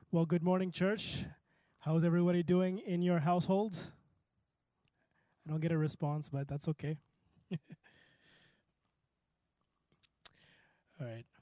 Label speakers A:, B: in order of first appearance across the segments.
A: Well, good morning, church. How's everybody doing in your households? I don't get a response, but that's okay. All right.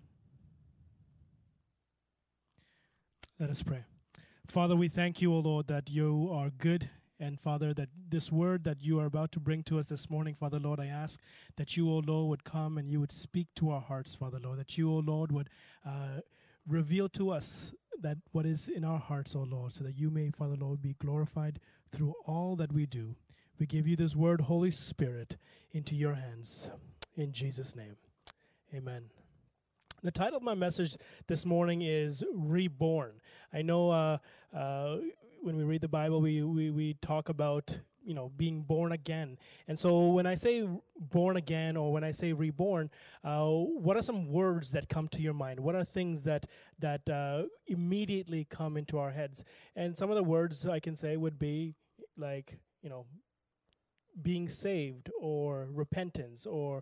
A: Let us pray. Father, we thank you, O Lord, that you are good. And Father, that this word that you are about to bring to us this morning, Father, Lord, I ask that you, O Lord, would come and you would speak to our hearts, Father, Lord, that you, O Lord, would reveal to us that what is in our hearts, O Lord, so that you may, Father, Lord, be glorified through all that we do. We give you this word, Holy Spirit, into your hands. In Jesus' name, amen. The title of my message this morning is Reborn. I know when we read the Bible, we talk about, being born again. And so when I say born again or when I say reborn, what are some words that come to your mind? What are things that immediately come into our heads? And some of the words I can say would be like, being saved or repentance or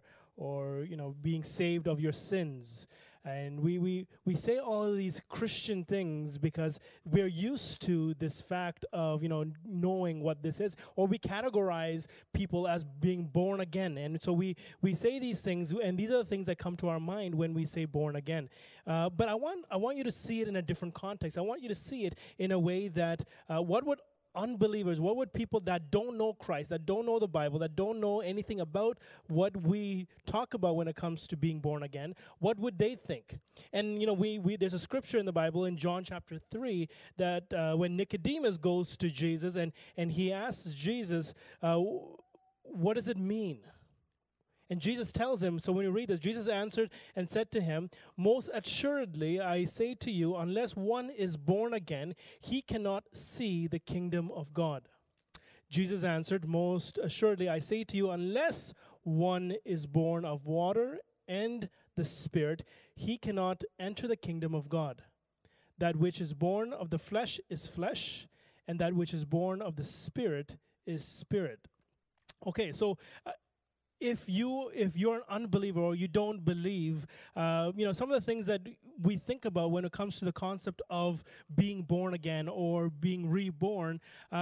A: being saved of your sins. And we say all of these Christian things because we're used to this fact of, knowing what this is, or we categorize people as being born again. And so we say these things, and these are the things that come to our mind when we say born again. But I want you to see it in a different context. I want you to see it in a way that what would unbelievers, what would people that don't know Christ, that don't know the Bible, that don't know anything about what we talk about when it comes to being born again, what would they think? And there's a scripture in the Bible in John chapter 3 that when Nicodemus goes to Jesus and he asks Jesus, what does it mean? And Jesus tells him, so when you read this, Jesus answered and said to him, most assuredly I say to you, unless one is born again, he cannot see the kingdom of God. Jesus answered, most assuredly I say to you, unless one is born of water and the Spirit, he cannot enter the kingdom of God. That which is born of the flesh is flesh, and that which is born of the Spirit is spirit. Okay, so if you're an unbeliever or you don't believe, some of the things that we think about when it comes to the concept of being born again or being reborn,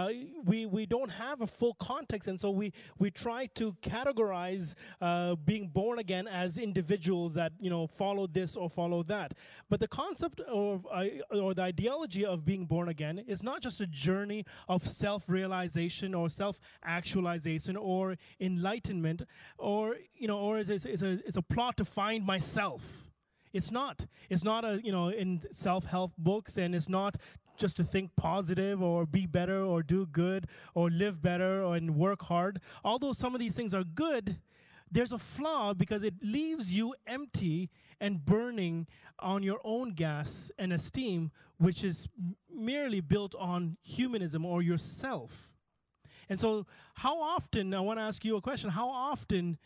A: we don't have a full context, and so we try to categorize being born again as individuals that follow this or follow that. But the concept of or the ideology of being born again is not just a journey of self-realization or self-actualization or enlightenment. Or it's a plot to find myself. It's not. It's not in self-help books, and it's not just to think positive or be better or do good or live better and work hard. Although some of these things are good, there's a flaw because it leaves you empty and burning on your own gas and esteem, which is merely built on humanism or yourself. And so how often, I want to ask you a question, how often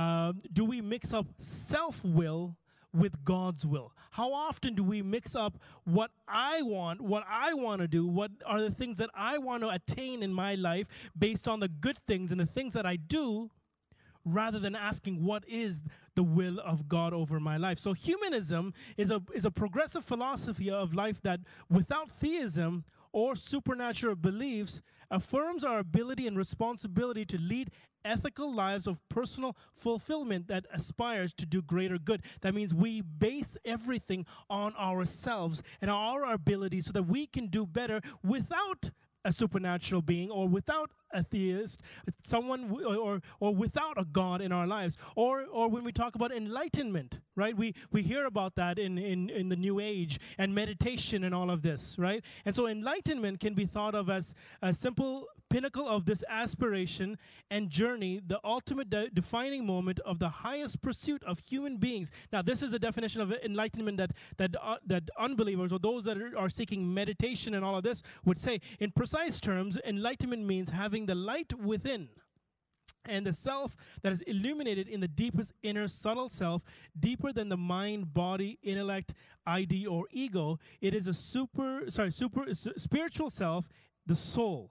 A: do we mix up self-will with God's will? How often do we mix up what I want to do, what are the things that I want to attain in my life based on the good things and the things that I do, rather than asking what is the will of God over my life? So humanism is a progressive philosophy of life that without theism or supernatural beliefs affirms our ability and responsibility to lead ethical lives of personal fulfillment that aspires to do greater good. That means we base everything on ourselves and our abilities so that we can do better without a supernatural being or without a theist, someone or without a God in our lives. Or when we talk about enlightenment, right? We hear about that in the New Age and meditation and all of this, right? And so enlightenment can be thought of as a simple pinnacle of this aspiration and journey, the ultimate defining moment of the highest pursuit of human beings. Now, this is a definition of enlightenment that unbelievers or those that are seeking meditation and all of this would say. In precise terms, enlightenment means having the light within and the self that is illuminated in the deepest inner subtle self, deeper than the mind, body, intellect, ID, or ego. It is a spiritual self, the soul,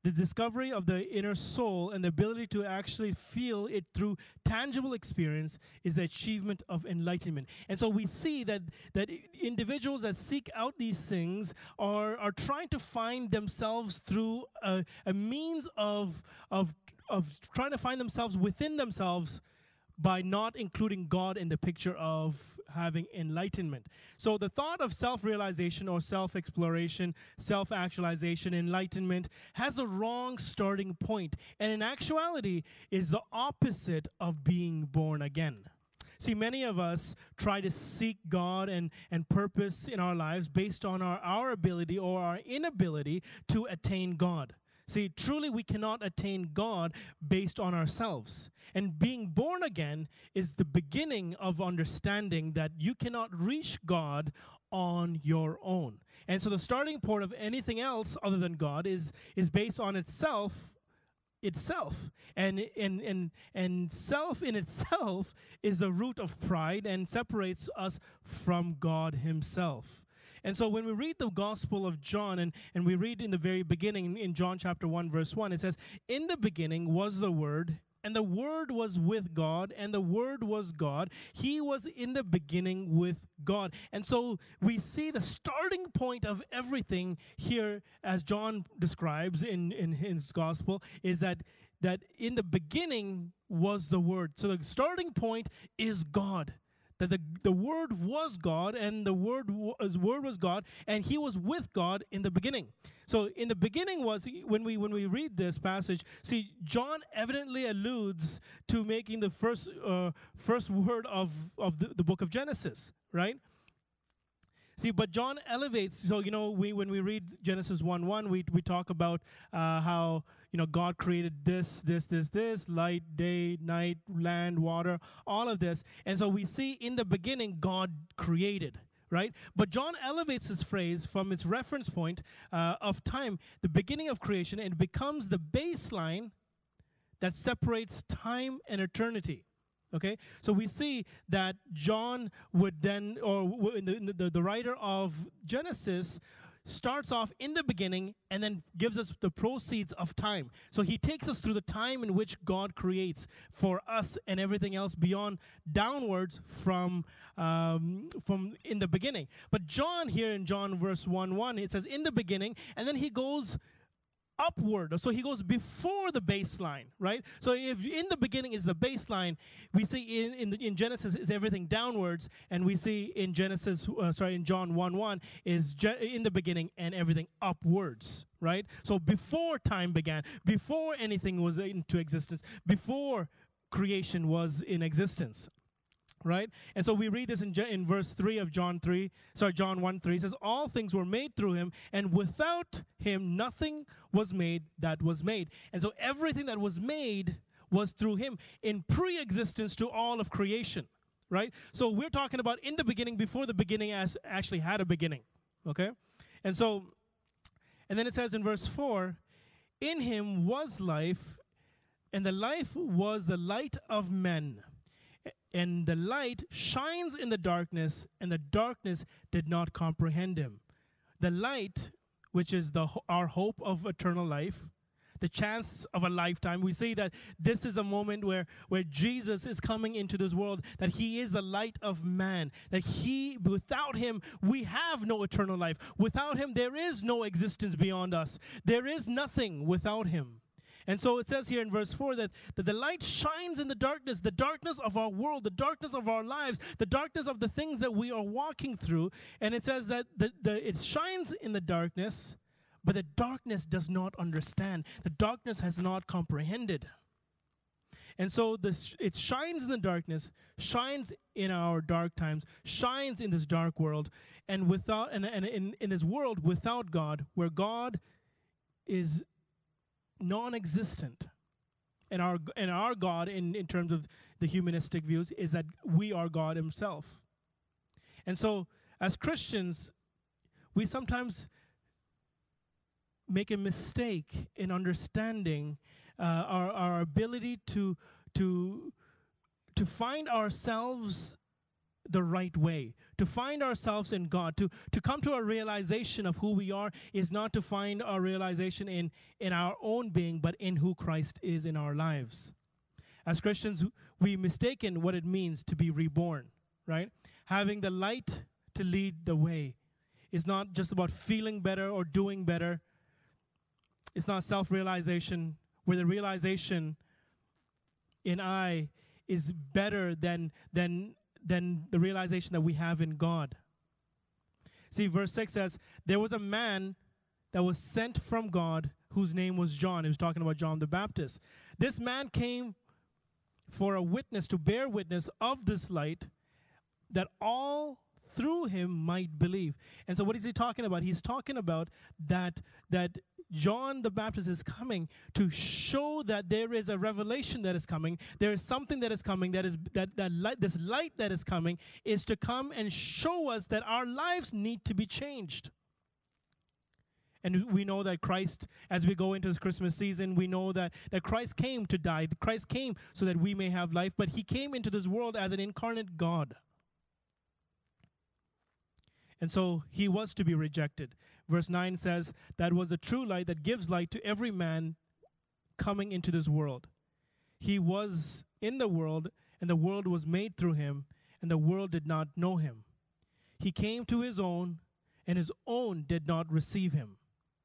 A: The discovery of the inner soul and the ability to actually feel it through tangible experience is the achievement of enlightenment. And so we see that individuals that seek out these things are trying to find themselves through a means of trying to find themselves within themselves by not including God in the picture of having enlightenment. So the thought of self-realization or self-exploration, self-actualization, enlightenment has a wrong starting point, and in actuality is the opposite of being born again. See, many of us try to seek God and purpose in our lives based on our ability or our inability to attain God. See, truly we cannot attain God based on ourselves. And being born again is the beginning of understanding that you cannot reach God on your own. And so the starting point of anything else other than God is based on itself. And self in itself is the root of pride and separates us from God himself. And so when we read the Gospel of John, and we read in the very beginning, in John chapter 1, verse 1, it says, "In the beginning was the Word, and the Word was with God, and the Word was God. He was in the beginning with God." And so we see the starting point of everything here, as John describes in his Gospel, is that in the beginning was the Word. So the starting point is God. That the Word was God, and the Word was God, and He was with God in the beginning. So in the beginning was, when we read this passage, see, John evidently alludes to making the first word of the book of Genesis, right? See, but John elevates. So when we read Genesis 1:1, we talk about how God created this, light, day, night, land, water, all of this. And so we see in the beginning God created, right? But John elevates this phrase from its reference point of time, the beginning of creation, and it becomes the baseline that separates time and eternity. Okay, so we see that John would then, or the writer of Genesis, starts off in the beginning and then gives us the proceeds of time. So he takes us through the time in which God creates for us and everything else beyond, downwards from in the beginning. But John here in John verse 1:1, it says in the beginning, and then he goes upward. So he goes before the baseline, right? So if in the beginning is the baseline, we see in Genesis is everything downwards, and we see in John 1:1 is in the beginning and everything upwards, right? So before time began, before anything was into existence, before creation was in existence. Right? And so we read this in verse 3 of John 1:3. It says, "All things were made through him, and without him nothing was made that was made." And so everything that was made was through him in pre-existence to all of creation. Right? So we're talking about in the beginning, before the beginning actually had a beginning. Okay? And then it says in verse 4, "In him was life, and the life was the light of men. And the light shines in the darkness, and the darkness did not comprehend him." The light, which is our hope of eternal life, the chance of a lifetime. We see that this is a moment where Jesus is coming into this world, that he is the light of man, that without him, we have no eternal life. Without him, there is no existence beyond us. There is nothing without him. And so it says here in verse 4 that the light shines in the darkness of our world, the darkness of our lives, the darkness of the things that we are walking through. And it says that it shines in the darkness, but the darkness does not understand. The darkness has not comprehended. And so it shines in the darkness, shines in our dark times, shines in this dark world, and in this world without God, where God is non-existent. And our God, in terms of the humanistic views, is that we are God himself. And so as Christians, we sometimes make a mistake in understanding our ability to find ourselves the right way. To find ourselves in God, to come to a realization of who we are, is not to find our realization in our own being, but in who Christ is in our lives. As Christians, we mistaken what it means to be reborn, right? Having the light to lead the way is not just about feeling better or doing better. It's not self-realization, where the realization in I is better than the realization that we have in God. See, verse 6 says, there was a man that was sent from God whose name was John. He was talking about John the Baptist. This man came for a witness, to bear witness of this light, that all through him might believe. And so what is he talking about? He's talking about that John the Baptist is coming to show that there is a revelation that is coming. There is something that is coming, that light, this light that is coming is to come and show us that our lives need to be changed. And we know that Christ, as we go into this Christmas season, we know that Christ came to die. Christ came so that we may have life, but he came into this world as an incarnate God. And so he was to be rejected. Verse 9 says, that was the true light that gives light to every man coming into this world. He was in the world, and the world was made through him, and the world did not know him. He came to his own, and his own did not receive him.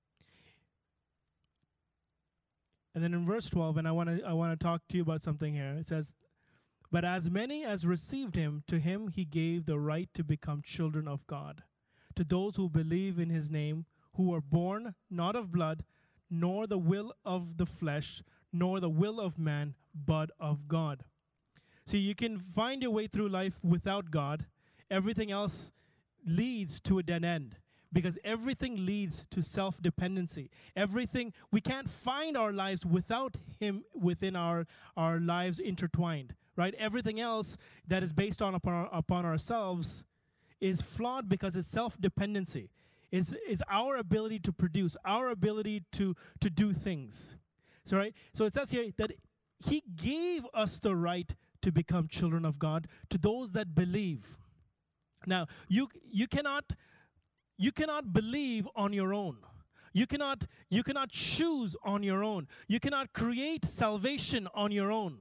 A: And then in verse 12, and I want to talk to you about something here. It says, but as many as received him, to him he gave the right to become children of God, to those who believe in his name, who were born not of blood, nor the will of the flesh, nor the will of man, but of God. See, you can find your way through life without God. Everything else leads to a dead end, because everything leads to self-dependency. Everything, we can't find our lives without him within our lives intertwined, right? Everything else that is based upon ourselves is flawed because it's self-dependency. Is our ability to produce, our ability to do things. So, right? So it says here that he gave us the right to become children of God, to those that believe. Now, you cannot believe on your own. You cannot choose on your own. You cannot create salvation on your own.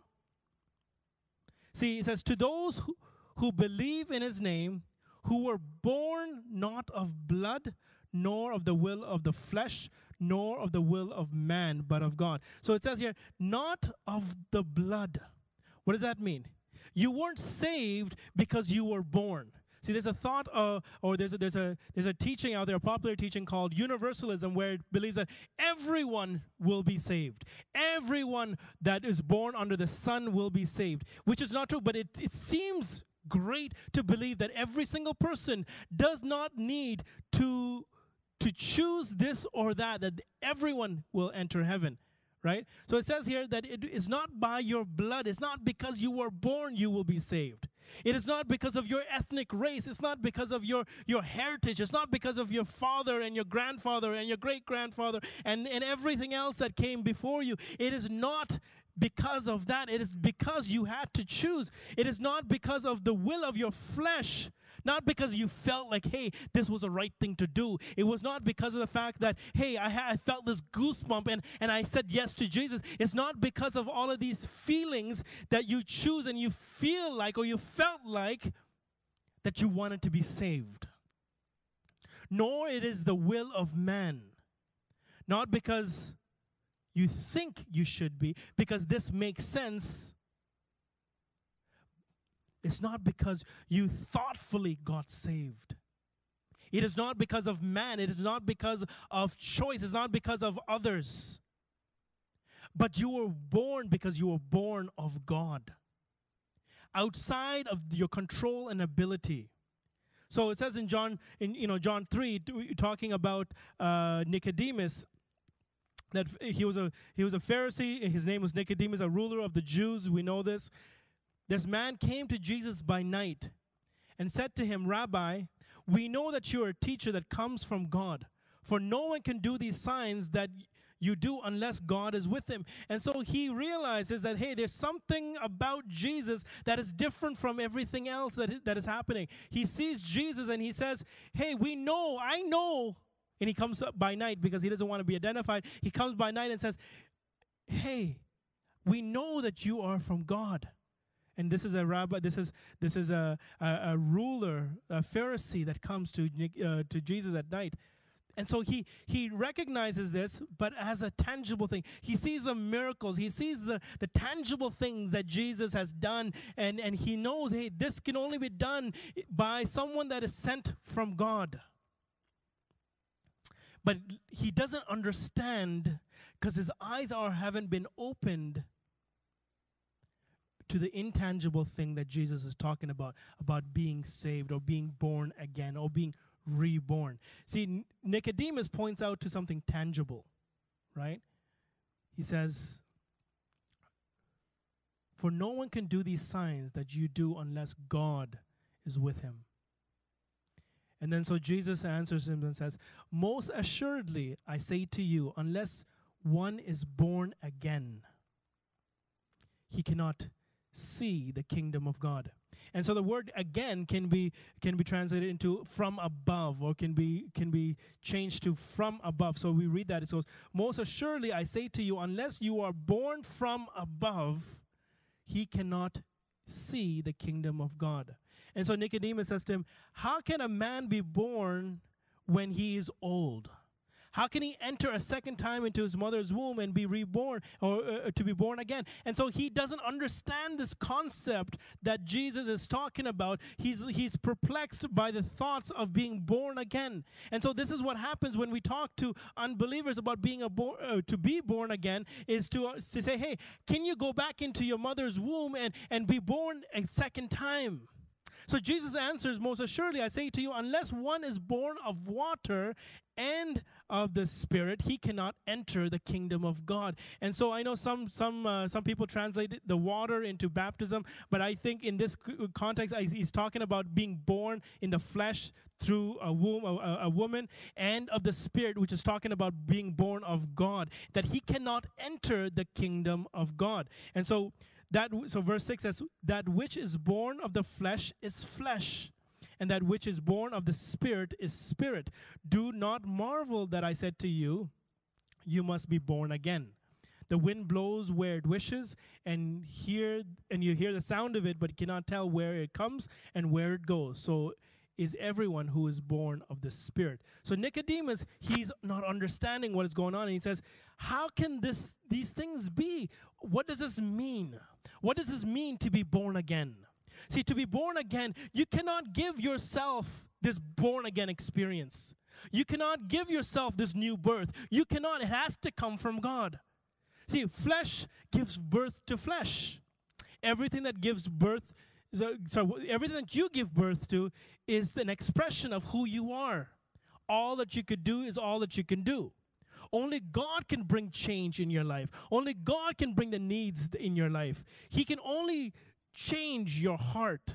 A: See, it says, to those who believe in his name, who were born not of blood, nor of the will of the flesh, nor of the will of man, but of God. So it says here, not of the blood. What does that mean? You weren't saved because you were born. See, there's a thought, or there's a teaching out there, a popular teaching called universalism, where it believes that everyone will be saved. Everyone that is born under the sun will be saved, which is not true, but it seems great to believe that every single person does not need to choose this or that everyone will enter heaven. Right? So it says here that it is not by your blood. It's not because you were born you will be saved. It is not because of your ethnic race. It's not because of your heritage. It's not because of your father and your grandfather and your great-grandfather and everything else that came before you. It is not because of that. It is because you had to choose. It is not because of the will of your flesh. Not because you felt like, hey, this was the right thing to do. It was not because of the fact that, hey, I felt this goosebump and I said yes to Jesus. It's not because of all of these feelings that you choose and you feel like or you felt like that you wanted to be saved. Nor it is the will of man. Not because you think you should be, because this makes sense. It's not because you thoughtfully got saved. It is not because of man. It is not because of choice. It's not because of others. But you were born because you were born of God. Outside of your control and ability. So it says in John 3, talking about Nicodemus, that he was a Pharisee. His name was Nicodemus, a ruler of the Jews. We know this. This man came to Jesus by night and said to him, Rabbi, we know that you are a teacher that comes from God, for no one can do these signs that you do unless God is with him. And so he realizes that, hey, there's something about Jesus that is different from everything else that is happening. He sees Jesus and he says, hey, I know. And he comes up by night because he doesn't want to be identified. He comes by night and says, hey, we know that you are from God. And this is a rabbi, this is a ruler, a Pharisee that comes to Jesus at night. And so he recognizes this, but as a tangible thing. He sees the miracles. He sees the tangible things that Jesus has done. And he knows, hey, this can only be done by someone that is sent from God. But he doesn't understand because his eyes haven't been opened to the intangible thing that Jesus is talking about being saved or being born again or being reborn. See, Nicodemus points out to something tangible, right? He says, for no one can do these signs that you do unless God is with him. And then so Jesus answers him and says, most assuredly, I say to you, unless one is born again, he cannot see the kingdom of God. And so the word again can be translated into from above, or can be changed to from above. So we read that. It says, most assuredly I say to you, unless you are born from above, he cannot see the kingdom of God. And so Nicodemus says to him, how can a man be born when he is old? How can he enter a second time into his mother's womb and be reborn, or to be born again? And so he doesn't understand this concept that Jesus is talking about. He's perplexed by the thoughts of being born again. And so this is what happens when we talk to unbelievers about being to be born again, is to say, hey, can you go back into your mother's womb and be born a second time? So Jesus answers, most assuredly, I say to you, unless one is born of water and of the Spirit, he cannot enter the kingdom of God. And so I know some people translate the water into baptism, but I think in this context, he's talking about being born in the flesh through a womb, a woman, and of the Spirit, which is talking about being born of God, that he cannot enter the kingdom of God. And so verse 6 says, that which is born of the flesh is flesh, and that which is born of the Spirit is spirit. Do not marvel that I said to you, you must be born again. The wind blows where it wishes, and you hear the sound of it, but cannot tell where it comes and where it goes. So is everyone who is born of the Spirit. So Nicodemus, he's not understanding what is going on, and he says, how can these things be? What does this mean? What does this mean to be born again? See, to be born again, you cannot give yourself this born again experience. You cannot give yourself this new birth. You cannot. It has to come from God. See, flesh gives birth to flesh. Everything that gives birth, everything that you give birth to is an expression of who you are. All that you could do is all that you can do. Only God can bring change in your life. Only God can bring the needs in your life. He can only change your heart.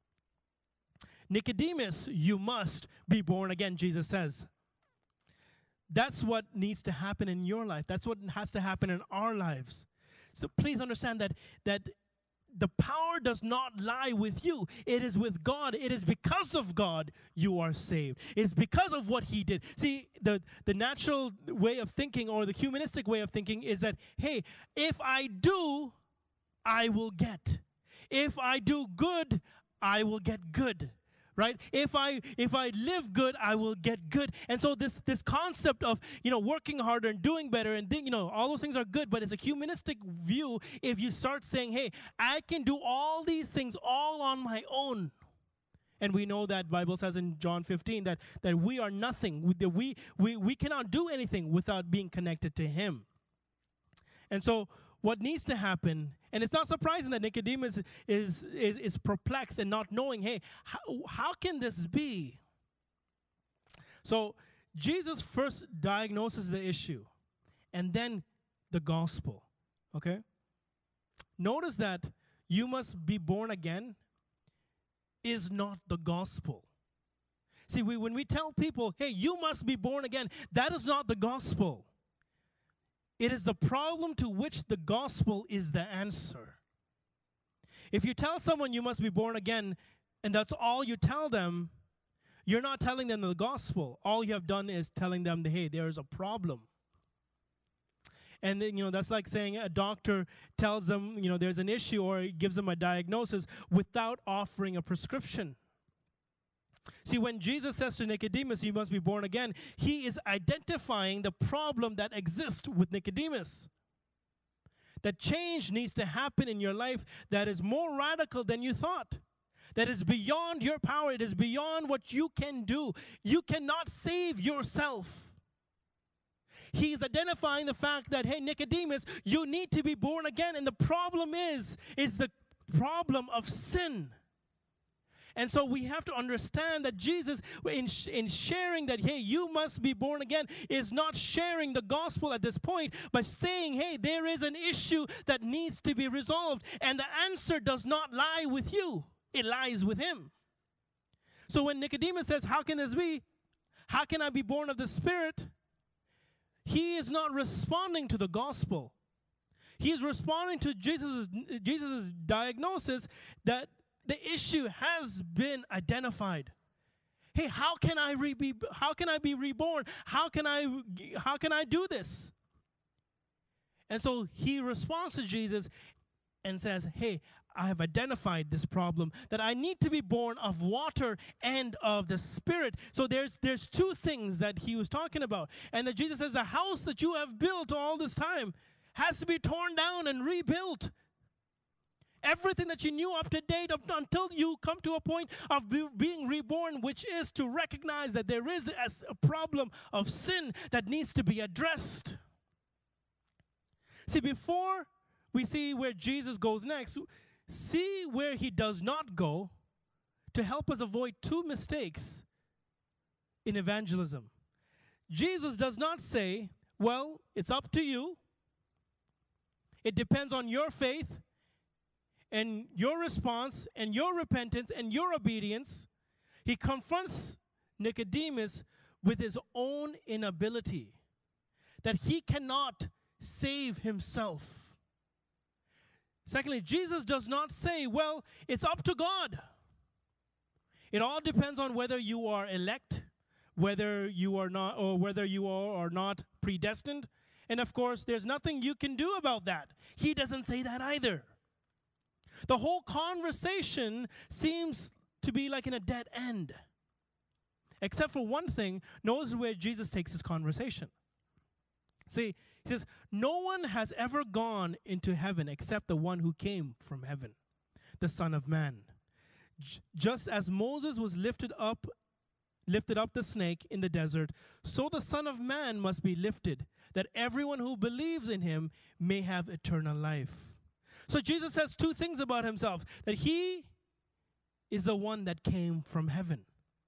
A: Nicodemus, you must be born again, Jesus says. That's what needs to happen in your life. That's what has to happen in our lives. So please understand that the power does not lie with you. It is with God. It is because of God you are saved. It's because of what he did. See, the natural way of thinking, or the humanistic way of thinking, is that, hey, if I do, I will get. If I do good, I will get good. Right? If I live good, I will get good. And so this concept of, working harder and doing better and all those things are good, but it's a humanistic view if you start saying, hey, I can do all these things all on my own. And we know that Bible says in John 15 that we are nothing. We cannot do anything without being connected to him. And so what needs to happen, and it's not surprising that Nicodemus is perplexed and not knowing, hey, how can this be? So Jesus first diagnoses the issue, and then the gospel, okay? Notice that you must be born again is not the gospel. See, when we tell people, hey, you must be born again, that is not the gospel. It is the problem to which the gospel is the answer. If you tell someone you must be born again, and that's all you tell them, you're not telling them the gospel. All you have done is telling them, hey, there's a problem. And then, that's like saying a doctor tells them, there's an issue, or gives them a diagnosis without offering a prescription. See, when Jesus says to Nicodemus, you must be born again, he is identifying the problem that exists with Nicodemus. That change needs to happen in your life that is more radical than you thought. That is beyond your power. It is beyond what you can do. You cannot save yourself. He is identifying the fact that, hey, Nicodemus, you need to be born again. And the problem is the problem of sin. And so we have to understand that Jesus, in sharing that, hey, you must be born again, is not sharing the gospel at this point, but saying, hey, there is an issue that needs to be resolved. And the answer does not lie with you. It lies with him. So when Nicodemus says, how can this be? How can I be born of the Spirit? He is not responding to the gospel. He is responding to Jesus' diagnosis that the issue has been identified. Hey, how can I be reborn? How can I do this? And so he responds to Jesus and says, hey, I have identified this problem, that I need to be born of water and of the Spirit. So there's two things that he was talking about. And that Jesus says, the house that you have built all this time has to be torn down and rebuilt. Everything that you knew up to date until you come to a point of being reborn, which is to recognize that there is a problem of sin that needs to be addressed. See, before we see where Jesus goes next, see where he does not go to help us avoid two mistakes in evangelism. Jesus does not say, well, it's up to you. It depends on your faith and your response and your repentance and your obedience. He confronts Nicodemus with his own inability, that he cannot save himself. Secondly, Jesus does not say, well, it's up to God. It all depends on whether you are elect, whether you are not, or whether you are not predestined. And of course, there's nothing you can do about that. He doesn't say that either. The whole conversation seems to be like in a dead end. Except for one thing, notice where Jesus takes his conversation. See, he says, no one has ever gone into heaven except the one who came from heaven, the Son of Man. Just as Moses was lifted up the snake in the desert, so the Son of Man must be lifted, that everyone who believes in him may have eternal life. So Jesus says two things about himself, that he is the one that came from heaven.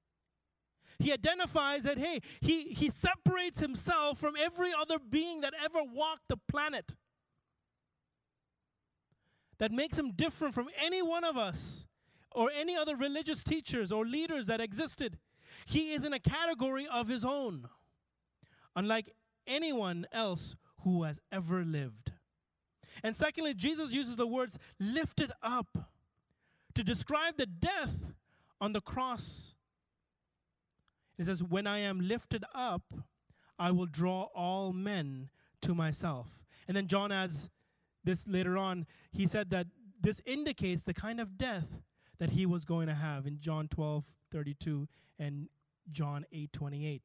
A: He identifies that, hey, he separates himself from every other being that ever walked the planet. That makes him different from any one of us or any other religious teachers or leaders that existed. He is in a category of his own, unlike anyone else who has ever lived. And secondly, Jesus uses the words lifted up to describe the death on the cross. He says, when I am lifted up, I will draw all men to myself. And then John adds this later on. He said that this indicates the kind of death that he was going to have in John 12:32 and John 8:28.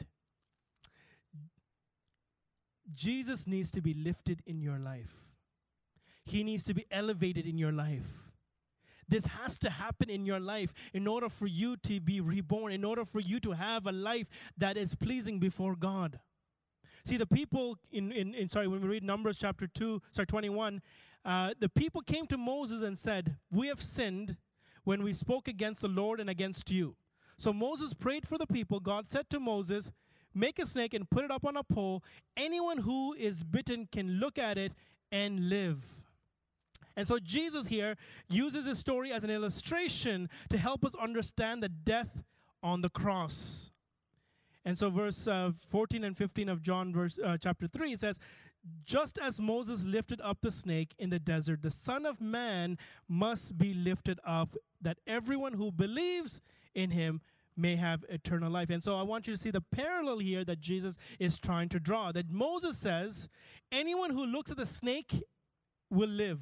A: Jesus needs to be lifted in your life. He needs to be elevated in your life. This has to happen in your life in order for you to be reborn, in order for you to have a life that is pleasing before God. See, the people when we read Numbers chapter 21, the people came to Moses and said, we have sinned when we spoke against the Lord and against you. So Moses prayed for the people. God said to Moses, make a snake and put it up on a pole. Anyone who is bitten can look at it and live. And so Jesus here uses his story as an illustration to help us understand the death on the cross. And so verse 14 and 15 of John chapter 3, it says, just as Moses lifted up the snake in the desert, the Son of Man must be lifted up, that everyone who believes in him may have eternal life. And so I want you to see the parallel here that Jesus is trying to draw. That Moses says, anyone who looks at the snake will live.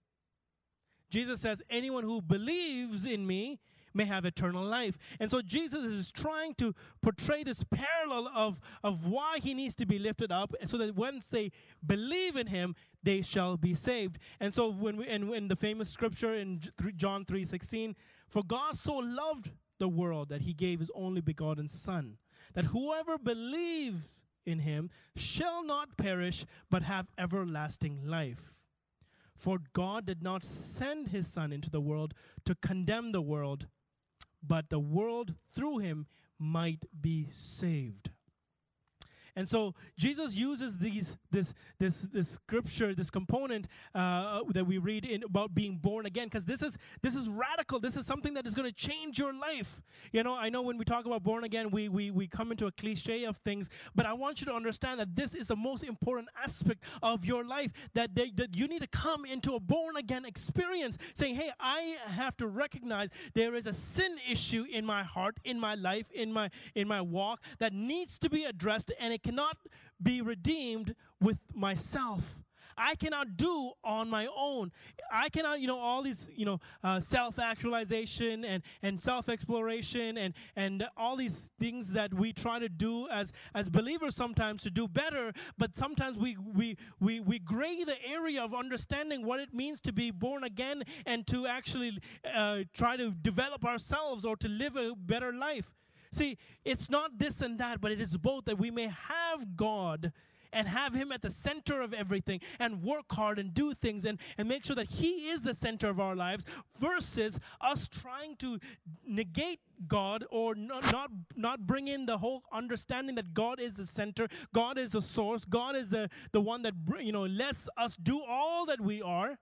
A: Jesus says, anyone who believes in me may have eternal life. And so Jesus is trying to portray this parallel of why he needs to be lifted up, so that once they believe in him, they shall be saved. And so when the famous scripture in John 3:16, for God so loved the world that he gave his only begotten Son, that whoever believes in him shall not perish, but have everlasting life. For God did not send his Son into the world to condemn the world, but the world through him might be saved. And so Jesus uses this scripture, this component that we read in about being born again, because this is radical. This is something that is going to change your life. You know, I know when we talk about born again, we come into a cliche of things, but I want you to understand that this is the most important aspect of your life, that you need to come into a born again experience, saying, hey, I have to recognize there is a sin issue in my heart, in my life, in my walk, that needs to be addressed, and it cannot be redeemed with myself. I cannot do on my own. I cannot, all these, self-actualization and self-exploration and all these things that we try to do as believers sometimes to do better, but sometimes we gray the area of understanding what it means to be born again and to actually try to develop ourselves or to live a better life. See, it's not this and that, but it is both, that we may have God and have him at the center of everything and work hard and do things and make sure that he is the center of our lives, versus us trying to negate God or not bring in the whole understanding that God is the center, God is the source, God is the one that lets us do all that we are.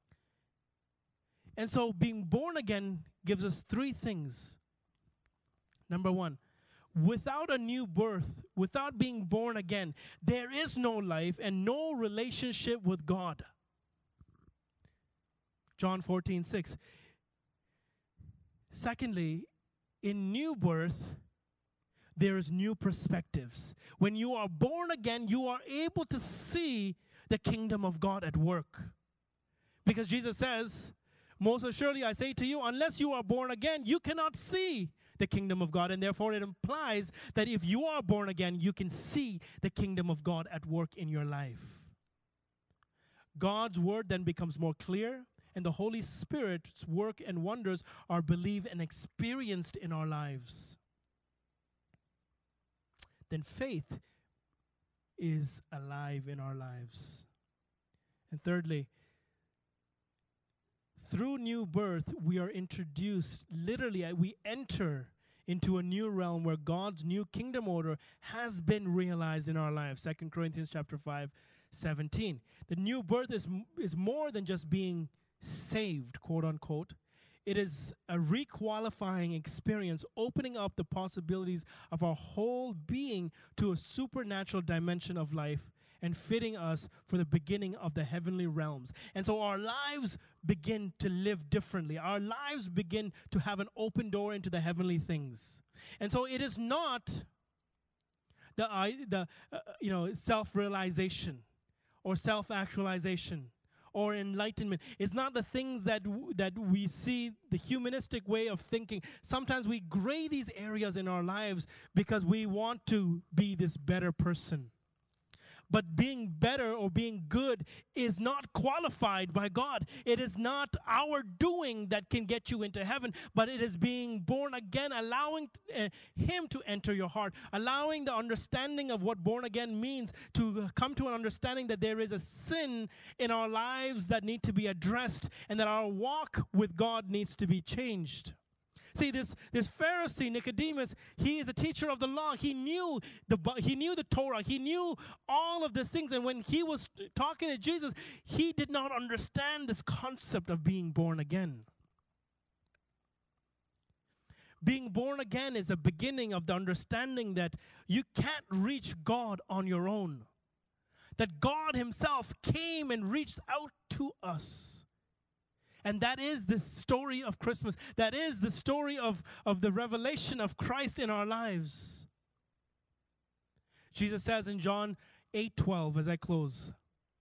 A: And so being born again gives us three things. Number one, without a new birth, without being born again, there is no life and no relationship with God. John 14:6. Secondly, in new birth, there is new perspectives. When you are born again, you are able to see the kingdom of God at work. Because Jesus says, most assuredly I say to you, unless you are born again, you cannot see the kingdom of God. And therefore it implies that if you are born again, you can see the kingdom of God at work in your life. God's word then becomes more clear, and the Holy Spirit's work and wonders are believed and experienced in our lives. Then faith is alive in our lives. And thirdly, through new birth, we are introduced, literally, we enter into a new realm where God's new kingdom order has been realized in our lives. 2 Corinthians chapter 5:17. The new birth is more than just being saved, quote unquote. It is a requalifying experience, opening up the possibilities of our whole being to a supernatural dimension of life and fitting us for the beginning of the heavenly realms. And so our lives begin to live differently. Our lives begin to have an open door into the heavenly things. And so it is not the self-realization or self-actualization or enlightenment. It's not the things that we see, the humanistic way of thinking. Sometimes we gray these areas in our lives because we want to be this better person. But being better or being good is not qualified by God. It is not our doing that can get you into heaven, but it is being born again, allowing him to enter your heart, allowing the understanding of what born again means to come to an understanding that there is a sin in our lives that need to be addressed and that our walk with God needs to be changed. See, this Pharisee, Nicodemus, he is a teacher of the law. He knew the Torah. He knew all of these things. And when he was talking to Jesus, he did not understand this concept of being born again. Being born again is the beginning of the understanding that you can't reach God on your own. that God himself came and reached out to us. And that is the story of Christmas. That is the story of the revelation of Christ in our lives. Jesus says in John 8:12, as I close,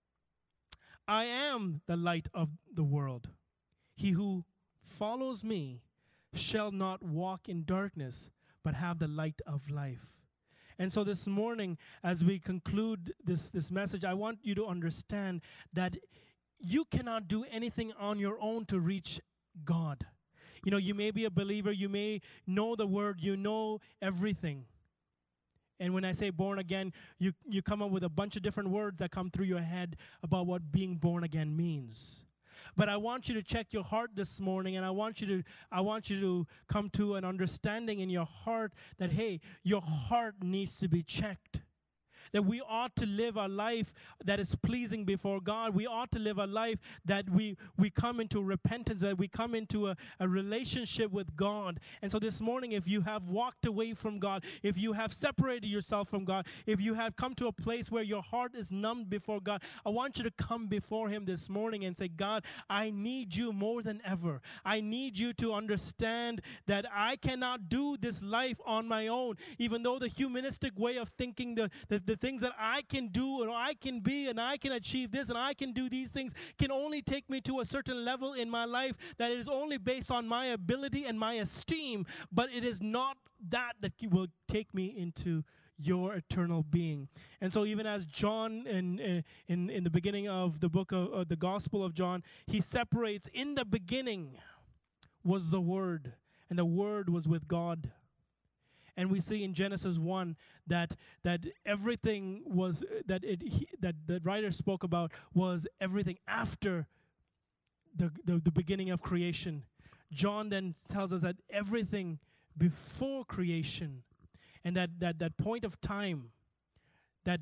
A: I am the light of the world. He who follows me shall not walk in darkness, but have the light of life. And so this morning, as we conclude this message, I want you to understand that you cannot do anything on your own to reach God. You know, you may be a believer, you may know the word, you know everything. And when I say born again, you come up with a bunch of different words that come through your head about what being born again means. But I want you to check your heart this morning, and I want you to come to an understanding in your heart that, hey, your heart needs to be checked. That we ought to live a life that is pleasing before God. We ought to live a life that we come into repentance, that we come into a relationship with God. And so this morning, if you have walked away from God, if you have separated yourself from God, if you have come to a place where your heart is numbed before God, I want you to come before him this morning and say, God, I need you more than ever. I need you to understand that I cannot do this life on my own, even though the humanistic way of thinking, the things that I can do and I can be and I can achieve this and I can do these things can only take me to a certain level in my life that is only based on my ability and my esteem, but it is not that will take me into your eternal being. And so even as John in the beginning of the book of the Gospel of John, he separates, in the beginning was the Word, and the Word was with God. And we see in Genesis 1 that everything was that the writer spoke about was everything after the beginning of creation. John then tells us that everything before creation, and that point of time, that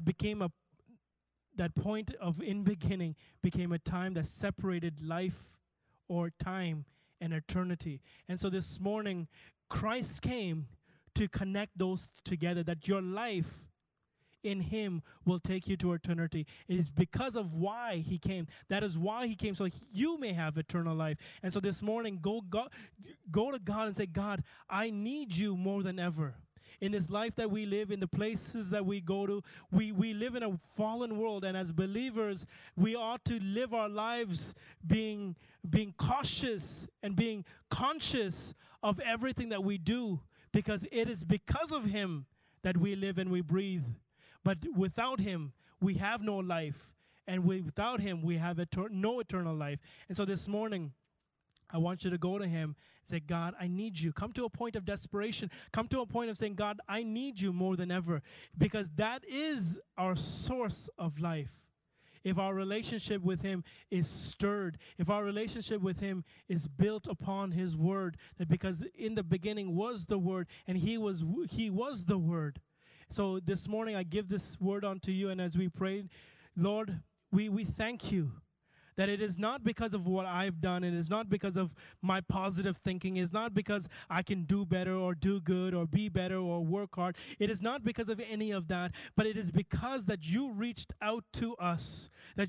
A: point of in beginning became a time that separated life or time and eternity. And so this morning, Christ came to connect those together, that your life in him will take you to eternity. It is because of why he came. That is why he came, so you may have eternal life. And so this morning, go to God and say, God, I need you more than ever. In this life that we live, in the places that we go to, we live in a fallen world, and as believers, we ought to live our lives being cautious and being conscious of everything that we do, because it is because of him that we live and we breathe. But without him, we have no life. And without him, we have no eternal life. And so this morning, I want you to go to him and say, God, I need you. Come to a point of desperation. Come to a point of saying, God, I need you more than ever. Because that is our source of life. If our relationship with him is stirred, if our relationship with him is built upon his word, that because in the beginning was the word, and he was the word. So this morning I give this word unto you, and as we prayed, Lord, we thank you that it is not because of what I've done, it is not because of my positive thinking, it is not because I can do better or do good or be better or work hard. It is not because of any of that, but it is because that you reached out to us,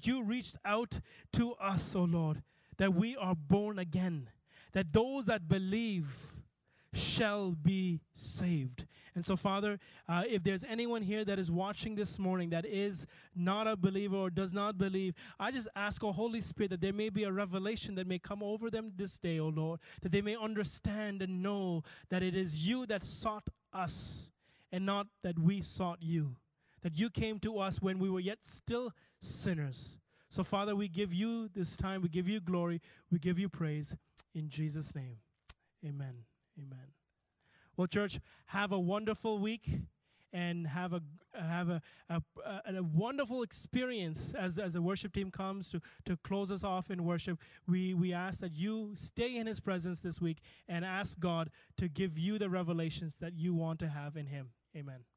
A: oh Lord, that we are born again, that those that believe shall be saved. And so, Father, if there's anyone here that is watching this morning that is not a believer or does not believe, I just ask, oh Holy Spirit, that there may be a revelation that may come over them this day, oh Lord, that they may understand and know that it is you that sought us and not that we sought you, that you came to us when we were yet still sinners. So, Father, we give you this time, we give you glory, we give you praise in Jesus' name. Amen. Amen. Well, church, have a wonderful week and have a wonderful experience as the worship team comes to close us off in worship. We ask that you stay in his presence this week and ask God to give you the revelations that you want to have in him. Amen.